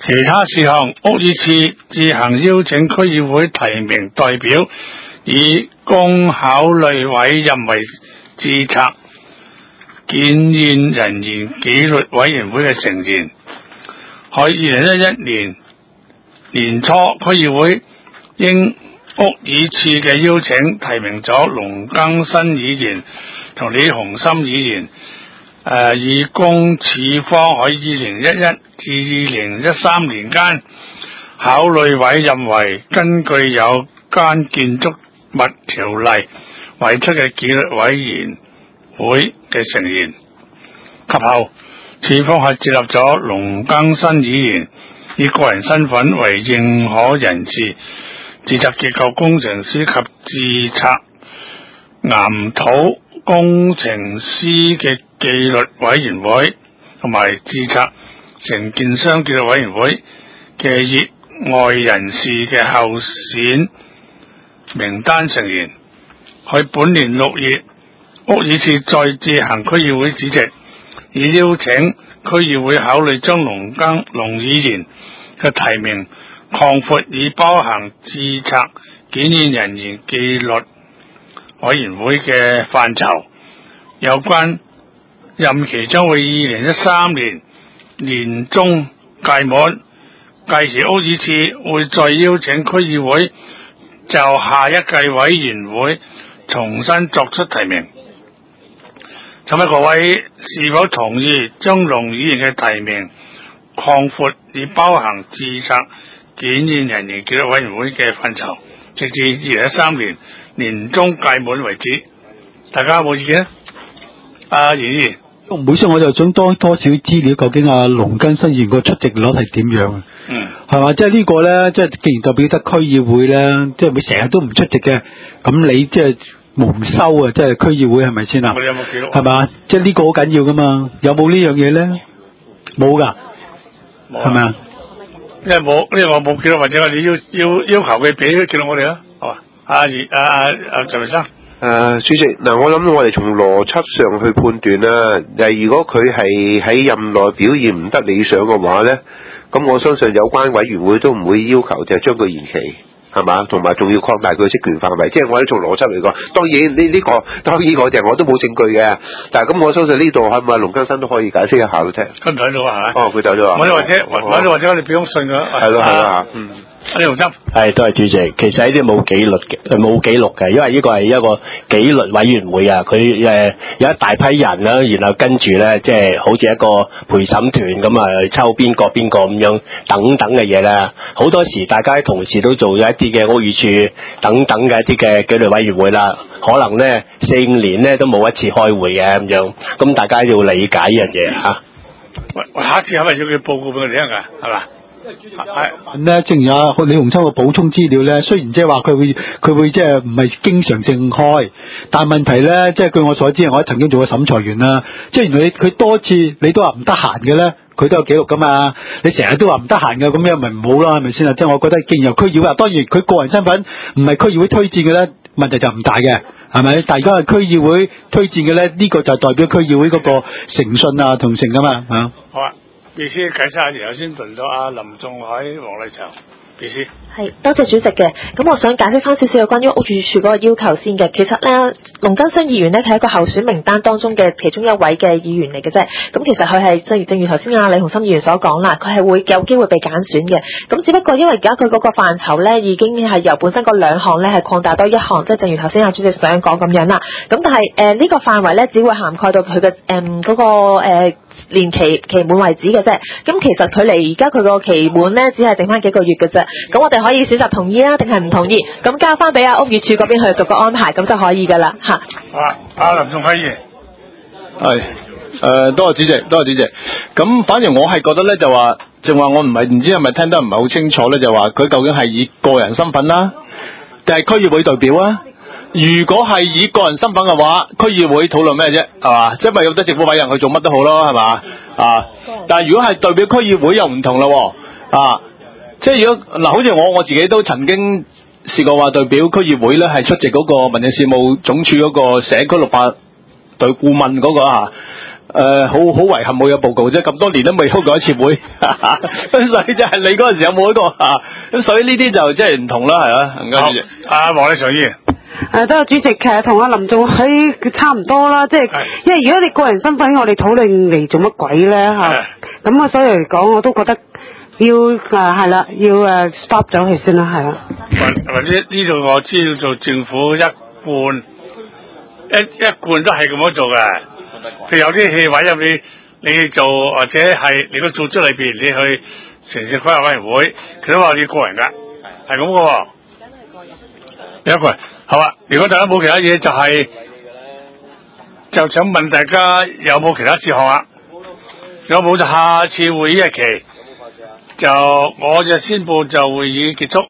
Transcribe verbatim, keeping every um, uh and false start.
其他事項，屋宇署自行邀請區議會提名代表，以供考慮委任為註冊檢驗人員紀律委員會嘅成員。喺二零一一年年初，區議會應屋宇署嘅邀請，提名咗龍更新議員同李鴻森議員，誒以供署方喺二零一一至二零一三年間考慮委任為根據有關建築物條例委出嘅紀律委員會嘅成員。及後，署方係接納咗龍更新議員以個人身份為認可人士、註冊結構工程師及註冊岩土工程師嘅紀律委員會，同埋註冊承建商紀律委員會嘅業外人士嘅候選名單成員。喺本年六月，屋宇署再致函區議會主席，以邀請區議會考慮將龍更龍議員嘅提名擴闊，以包含註冊檢驗人員紀律委員會嘅範疇。有關任期將會二零一三年年中屆滿，屆時屋宇署會再邀請區議會就下一屆委員會重新作出提名。請問各位是否同意將龍議員嘅提名擴闊，以包含註冊檢驗人員紀律委員會嘅範疇，直至二零一三年年中屆滿為止？大家有冇意見？阿袁議員， 唔好意思，我就想多多少資料，究竟阿龍更新議員個出席率係點樣？ 嗯， 係嘛？即係呢個咧，即係既然代表得區議會咧，即係佢成日都唔出席嘅，咁你即係蒙羞啊！即係區議會係咪先啊？ 我哋有冇記錄？ 係嘛？即係呢個好緊要噶嘛？有冇呢樣嘢咧？冇噶，係咪啊？ 因為冇，因為我冇記錄，或者我哋要要要求佢俾記錄我哋啊，好嘛？阿葉阿阿阿陳明生。 誒、呃，主席，嗱、呃，我諗我哋從邏輯上去判斷啦。誒，如果佢係喺任內表現唔得理想嘅話咧，咁我相信有關委員會都唔會要求就係將佢延期，係嘛？同埋仲要擴大佢嘅職權範圍。即係我哋從邏輯嚟講，當然呢呢、這個當然我哋我都冇證據嘅。但係咁，我相信呢度係咪龍更新都可以解釋一下咯啫。 佢唔喺度啊，係咪？ 哦，佢走咗啊。 我哋或者或者或者我哋俾封信佢。 係咯係咯，嗯。 李鴻森， 係都係主席，其實呢啲冇紀律嘅，冇記錄嘅，因為呢個係一個紀律委員會啊，佢誒、呃、有一大批人啦，然後跟住咧，即係好似一個陪審團咁啊，抽邊個邊個咁樣等等嘅嘢啦。好多時大家同事都做咗一啲嘅屋宇署等等嘅一啲嘅紀律委員會啦，可能咧四五年咧都冇一次開會嘅咁樣，咁大家要理解呢樣嘢嚇。 喂，下一次係咪要佢報告俾我哋聽㗎？係嘛？ 係咧，正如阿李鴻秋嘅補充資料咧，雖然即係話佢會佢會即係唔係經常性開，但係問題咧，即係據我所知，我曾經做過審裁員啦，即係原來你佢多次你都話唔得閒嘅咧，佢都有記錄噶嘛。你成日都話唔得閒嘅，咁樣咪唔好啦，係咪先啊？即係我覺得，既然由區議會，當然佢個人身份唔係區議會推薦嘅咧，問題就唔大嘅，係咪？但係而家係區議會推薦嘅咧，呢、這個就代表區議會嗰個誠信啊同誠噶嘛嚇。 好啊。秘書解釋下，然後先輪到阿林仲海、黃麗祥。秘書係多謝主席嘅，咁我想解釋翻少少有關於屋宇署嗰個要求先嘅。其實咧，龍更新議員咧係一個候選名單當中嘅其中一位嘅議員嚟嘅啫。咁其實佢係正如正如頭先阿李鴻森議員所講啦，佢係會有機會被揀選嘅。咁只不過因為而家佢嗰個範疇咧已經係由本身嗰兩項咧係擴大多一項，即係正如頭先阿主席想講咁樣啦。咁但係誒呢個範圍咧只會涵蓋到佢嘅誒嗰個誒、呃、年期期滿為止嘅啫。咁其實佢離而家佢個期滿咧只係剩翻幾個月嘅啫。咁我哋可以選擇同意啊，定係唔同意？咁交翻俾阿屋宇署嗰邊去做個安排，咁就可以噶啦嚇。 啊，阿林仲輝議員， 係誒，多謝主席，多謝主席。咁反而我係覺得咧，就話正話我唔係唔知係咪聽得唔係好清楚咧，就話佢究竟係以個人身份啦，定係區議會代表啊？如果係以個人身份嘅話，區議會討論咩啫？係嘛？即係咪有得政府委任去做乜都好咯？係嘛？啊！但係如果係代表區議會又唔同啦喎啊！即係如果嗱，好似我我自己都曾經試過話代表區議會咧，係出席嗰個民政事務總署嗰個社區綠化隊顧問嗰個啊， 誒好好遺憾冇有報告啫，咁多年都未開過一次會，咁所以就係你嗰陣時有冇一個啊？咁所以呢啲就即係唔同啦，係啊，唔該主席。 阿黃禮常議員。 誒，都係主席，其實同阿林仲喺差唔多啦，即係因為如果你個人身份，我哋討論嚟做乜鬼咧嚇？咁啊，所以嚟講，我都覺得要誒係啦，要誒 stop 咗佢先啦，係啦。 或或者呢度我知道做政府一貫一一貫都係咁樣做嘅。譬如有啲戲委入你你做或者係你個組織裏邊，你去城市規劃委員會，佢都話你個人㗎，係咁嘅喎。你一個人。好啊！如果大家冇其他嘢，就係、是、就想問大家有冇其他事項啊？如果冇就下次會議日期就我就宣佈就會議結束。